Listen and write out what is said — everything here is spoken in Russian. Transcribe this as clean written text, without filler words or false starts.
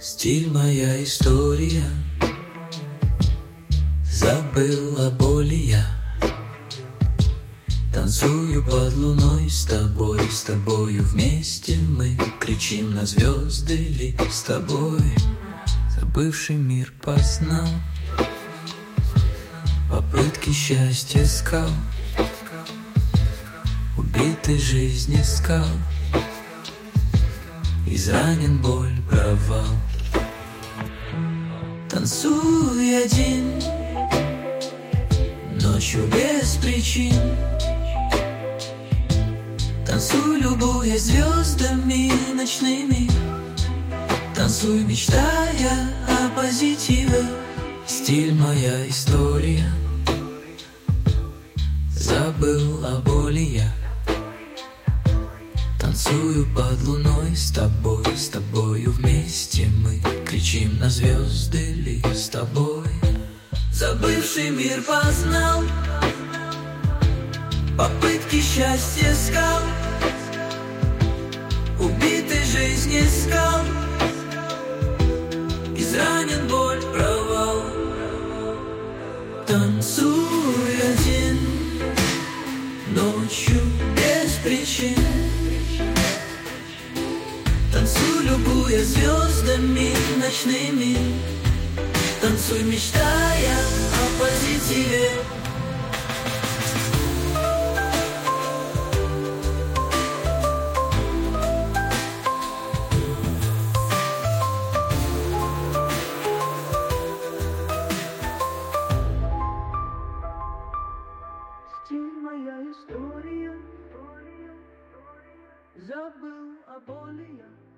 Стиль моя история, забыл о боли я. Танцую под луной с тобою вместе мы кричим на звезды ли с тобой. Забывший мир познал, попытки счастья искал, убитый жизнь искал, изранен боль, провал. Танцуй один, ночью без причин. Танцуй, любуясь звездами ночными. Танцуй, мечтая о позитиве. Стиль моя история, забыл о боли я. Танцую под луной с тобою вместе мы кричим на звезды ли с тобой. Забывший мир познал, попытки счастья искал, убитый жизнь искал, изранен боль, провал. Танцуй один, ночью без причин. Танцуй, любуя звездами ночными. Танцуй, мечтая о позитиве. Стиль моя история, забыл о боли я.